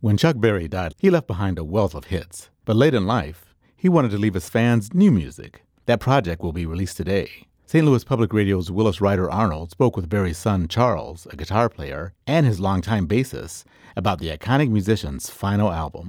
When Chuck Berry died, he left behind a wealth of hits. But late in life, he wanted to leave his fans new music. That project will be released today. St. Louis Public Radio's Willis Ryder Arnold spoke with Berry's son Charles, a guitar player, and his longtime bassist about the iconic musician's final album.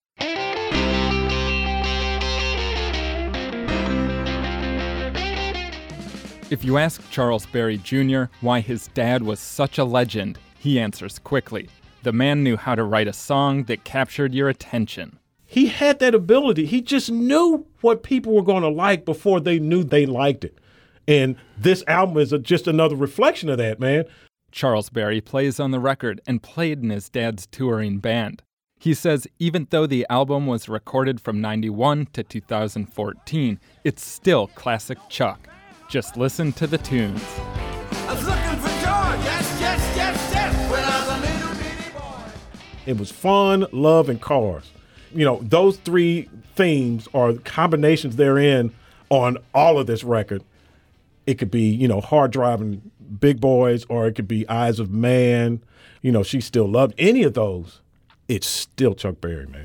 If you ask Charles Berry Jr. why his dad was such a legend, he answers quickly. The man knew how to write a song that captured your attention. He had that ability. He just knew what people were going to like before they knew they liked it. And this album is just another reflection of that, man. Charles Berry plays on the record and played in his dad's touring band. He says even though the album was recorded from 91 to 2014, it's still classic Chuck. Just listen to the tunes. I was looking for joy, yes, yes, yes, yes, when I was a little bitty boy. It was fun, love, and cars. You know, those three themes are combinations therein on all of this record. It could be, you know, hard driving big boys, or it could be Eyes of Man. You know, She Still Loved. Any of those, it's still Chuck Berry, man.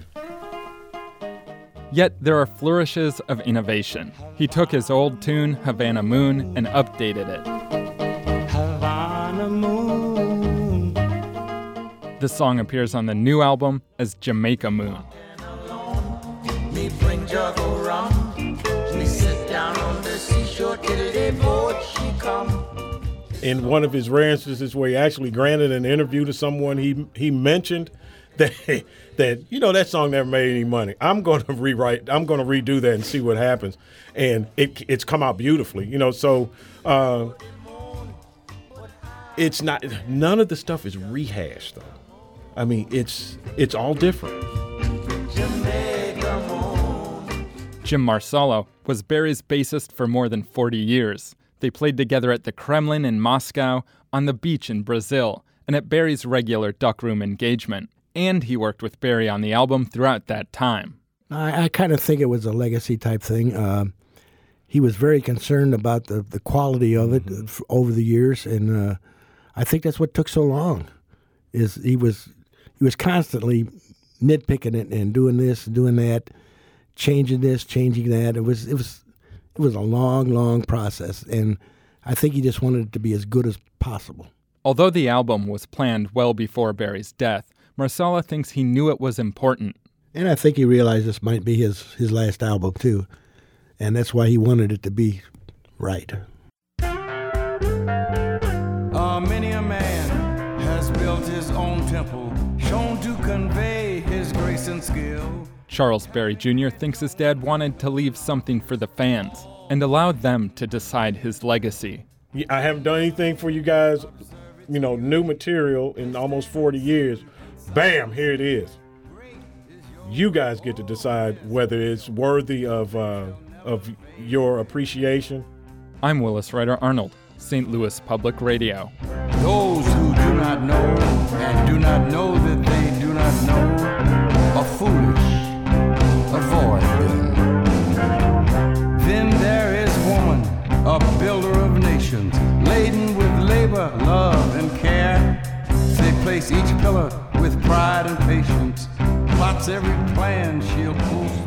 Yet there are flourishes of innovation. He took his old tune, Havana Moon, and updated it. Havana Moon. The song appears on the new album as Jamaica Moon. Me bring jug of rum. We sit down on the seashore till the boat she come. In one of his rare instances where he actually granted an interview to someone, he mentioned that you know, that song never made any money. I'm going to redo that and see what happens. And it's come out beautifully, you know. So it's not, none of the stuff is rehashed though. I mean, it's all different. Jim Marcello was Berry's bassist for more than 40 years. They played together at the Kremlin in Moscow, on the beach in Brazil, and at Berry's regular Duck Room engagement. And he worked with Berry on the album throughout that time. I kind of think it was a legacy type thing. He was very concerned about the quality of it over the years, and I think that's what took so long. Is he was constantly nitpicking it and doing this and doing that, changing this, changing that. It was a long process, and I think he just wanted it to be as good as possible. Although the album was planned well before Berry's death, Marcello thinks he knew it was important. And I think he realized this might be his last album, too. And that's why he wanted it to be right. Many a man has built his own temple, shown to convey his grace and skill. Charles Berry Jr. thinks his dad wanted to leave something for the fans and allow them to decide his legacy. I haven't done anything for you guys, you know, new material in almost 40 years. Bam, here it is. You guys get to decide whether it's worthy of your appreciation. I'm Willis Ryder Arnold, St. Louis Public Radio. Those who do not know and do not know that they do not know are foolish. Avoid them. Then there is woman, a builder of nations, laden with labor, love, and care. They place each pillar with pride and patience, plots every plan she'll pull.